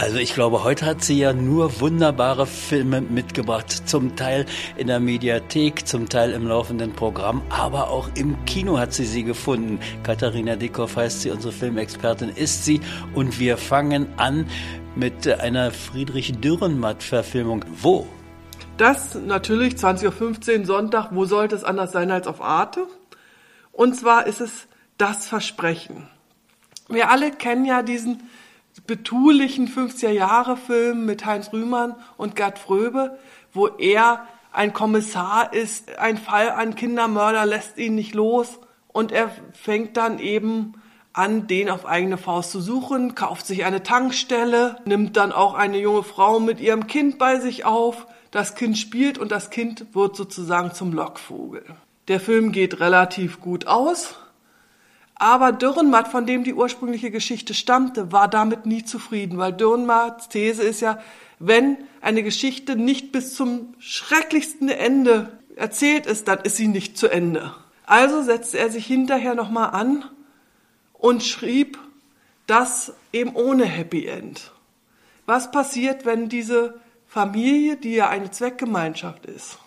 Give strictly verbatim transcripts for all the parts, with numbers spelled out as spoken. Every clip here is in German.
Also ich glaube, heute hat sie ja nur wunderbare Filme mitgebracht. Zum Teil in der Mediathek, zum Teil im laufenden Programm, aber auch im Kino hat sie sie gefunden. Katharina Dickhoff heißt sie, unsere Filmexpertin ist sie. Und wir fangen an mit einer Friedrich Dürrenmatt-Verfilmung. Wo? Das natürlich zwanzig Uhr fünfzehn Sonntag. Wo sollte es anders sein als auf Arte? Und zwar ist es Das Versprechen. Wir alle kennen ja diesen betulichen fünfziger-Jahre-Film mit Heinz Rühmann und Gerd Fröbe, wo er ein Kommissar ist, ein Fall an Kindermörder lässt ihn nicht los und er fängt dann eben an, den auf eigene Faust zu suchen, kauft sich eine Tankstelle, nimmt dann auch eine junge Frau mit ihrem Kind bei sich auf, das Kind spielt und das Kind wird sozusagen zum Lockvogel. Der Film geht relativ gut aus. Aber Dürrenmatt, von dem die ursprüngliche Geschichte stammte, war damit nie zufrieden, weil Dürrenmatts These ist ja, wenn eine Geschichte nicht bis zum schrecklichsten Ende erzählt ist, dann ist sie nicht zu Ende. Also setzte er sich hinterher nochmal an und schrieb das eben ohne Happy End. Was passiert, wenn diese Familie, die ja eine Zweckgemeinschaft ist,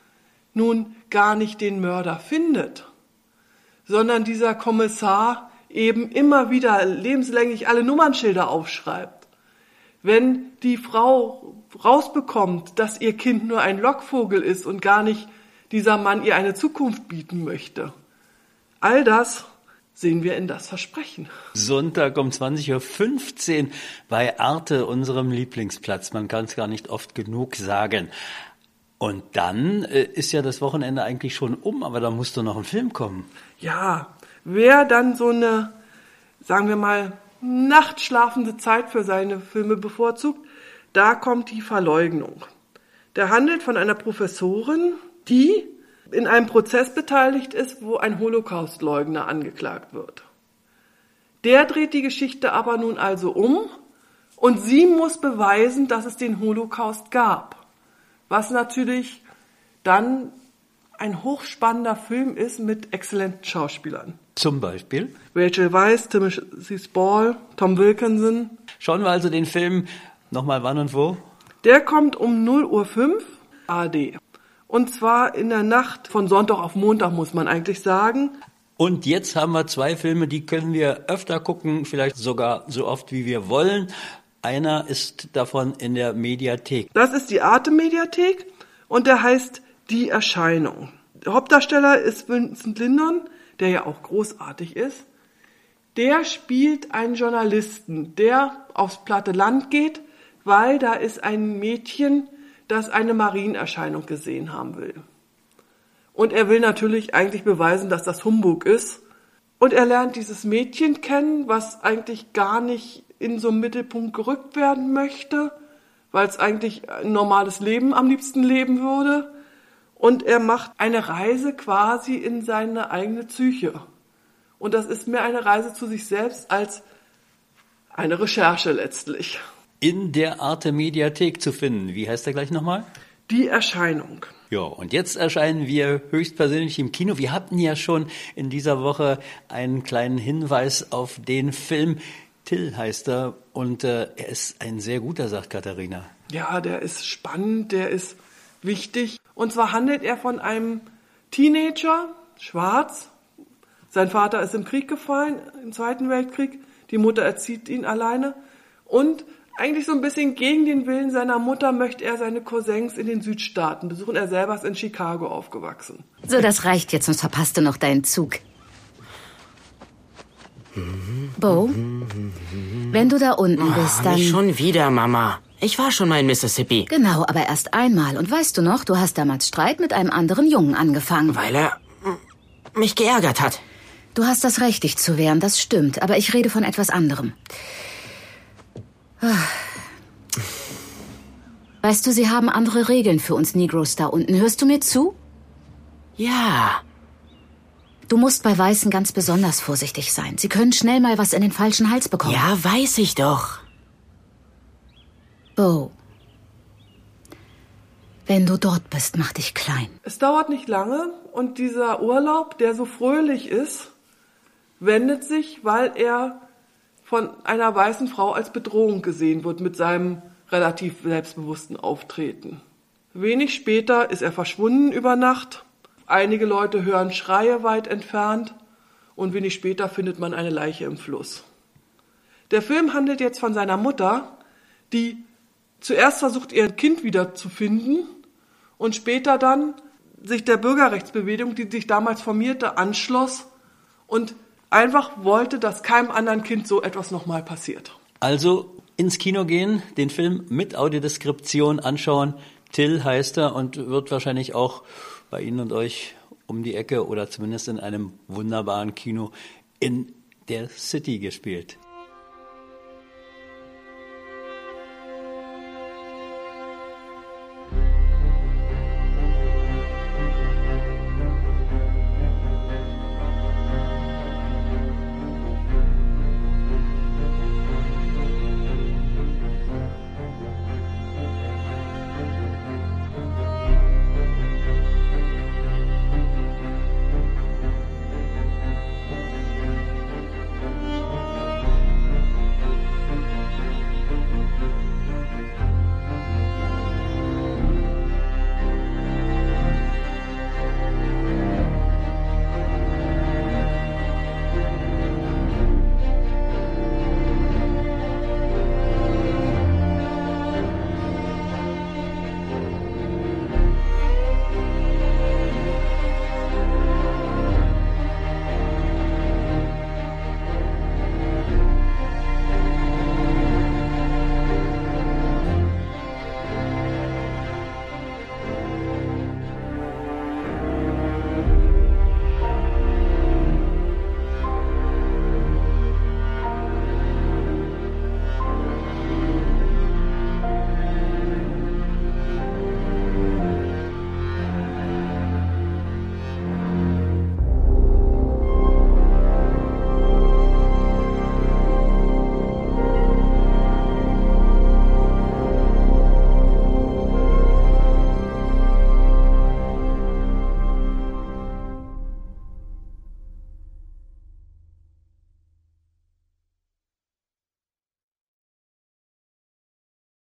nun gar nicht den Mörder findet, sondern dieser Kommissar eben immer wieder lebenslänglich alle Nummernschilder aufschreibt. Wenn die Frau rausbekommt, dass ihr Kind nur ein Lockvogel ist und gar nicht dieser Mann ihr eine Zukunft bieten möchte. All das sehen wir in Das Versprechen. Sonntag um zwanzig Uhr fünfzehn bei Arte, unserem Lieblingsplatz. Man kann es gar nicht oft genug sagen. Und dann äh, ist ja das Wochenende eigentlich schon um, aber da muss doch noch ein Film kommen. Ja, wer dann so eine, sagen wir mal, nachtschlafende Zeit für seine Filme bevorzugt, da kommt Die Verleugnung. Der handelt von einer Professorin, die in einem Prozess beteiligt ist, wo ein Holocaustleugner angeklagt wird. Der dreht die Geschichte aber nun also um und sie muss beweisen, dass es den Holocaust gab. Was natürlich dann ein hochspannender Film ist mit exzellenten Schauspielern. Zum Beispiel? Rachel Weisz, Timothy Spall, Tom Wilkinson. Schauen wir also den Film nochmal wann und wo? Der kommt um null Uhr fünf A R D. Und zwar in der Nacht von Sonntag auf Montag, muss man eigentlich sagen. Und jetzt haben wir zwei Filme, die können wir öfter gucken, vielleicht sogar so oft wie wir wollen. Einer ist davon in der Mediathek. Das ist die Arte-Mediathek und der heißt Die Erscheinung. Der Hauptdarsteller ist Vincent Lindon, der ja auch großartig ist. Der spielt einen Journalisten, der aufs platte Land geht, weil da ist ein Mädchen, das eine Marienerscheinung gesehen haben will. Und er will natürlich eigentlich beweisen, dass das Humbug ist. Und er lernt dieses Mädchen kennen, was eigentlich gar nicht in so einen Mittelpunkt gerückt werden möchte, weil es eigentlich ein normales Leben am liebsten leben würde. Und er macht eine Reise quasi in seine eigene Psyche. Und das ist mehr eine Reise zu sich selbst als eine Recherche letztlich. In der Arte-Mediathek zu finden. Wie heißt der gleich nochmal? Die Erscheinung. Ja, und jetzt erscheinen wir höchstpersönlich im Kino. Wir hatten ja schon in dieser Woche einen kleinen Hinweis auf den Film. Till heißt er und äh, er ist ein sehr guter, sagt Katharina. Ja, der ist spannend, der ist wichtig. Und zwar handelt er von einem Teenager, schwarz. Sein Vater ist im Krieg gefallen, im Zweiten Weltkrieg. Die Mutter erzieht ihn alleine. Und eigentlich so ein bisschen gegen den Willen seiner Mutter möchte er seine Cousins in den Südstaaten besuchen. Er selber ist in Chicago aufgewachsen. So, das reicht jetzt, sonst verpasst du noch deinen Zug. Bo, wenn du da unten bist, dann... Nicht schon wieder, Mama. Ich war schon mal in Mississippi. Genau, aber erst einmal. Und weißt du noch, du hast damals Streit mit einem anderen Jungen angefangen. Weil er mich geärgert hat. Du hast das Recht, dich zu wehren, das stimmt. Aber ich rede von etwas anderem. Weißt du, sie haben andere Regeln für uns Negroes da unten. Hörst du mir zu? Ja. Du musst bei Weißen ganz besonders vorsichtig sein. Sie können schnell mal was in den falschen Hals bekommen. Ja, weiß ich doch. Bo, wenn du dort bist, mach dich klein. Es dauert nicht lange und dieser Urlaub, der so fröhlich ist, wendet sich, weil er von einer weißen Frau als Bedrohung gesehen wird mit seinem relativ selbstbewussten Auftreten. Wenig später ist er verschwunden über Nacht. Einige Leute hören Schreie weit entfernt und wenig später findet man eine Leiche im Fluss. Der Film handelt jetzt von seiner Mutter, die zuerst versucht, ihr Kind wieder zu finden und später dann sich der Bürgerrechtsbewegung, die sich damals formierte, anschloss und einfach wollte, dass keinem anderen Kind so etwas nochmal passiert. Also ins Kino gehen, den Film mit Audiodeskription anschauen. Till heißt er und wird wahrscheinlich auch bei Ihnen und euch um die Ecke oder zumindest in einem wunderbaren Kino in der City gespielt.